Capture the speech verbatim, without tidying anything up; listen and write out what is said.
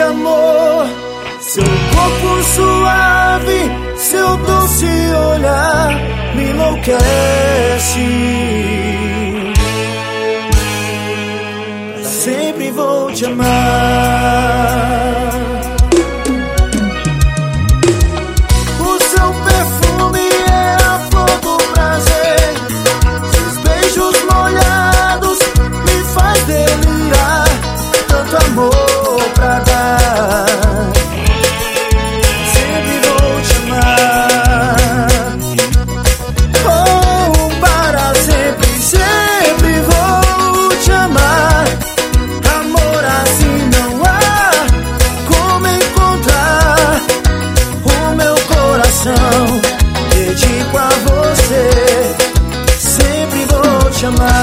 amor, seu corpo suave, seu doce olhar me enlouquece. Sempre vou te amar. O seu perfume é a flor do prazer, seus beijos molhados me faz delirar. Tanto amor pra dar, sempre vou te amar. Oh, para sempre, sempre vou te amar. Amor assim não há como encontrar. O meu coração dedico a você, sempre vou te amar.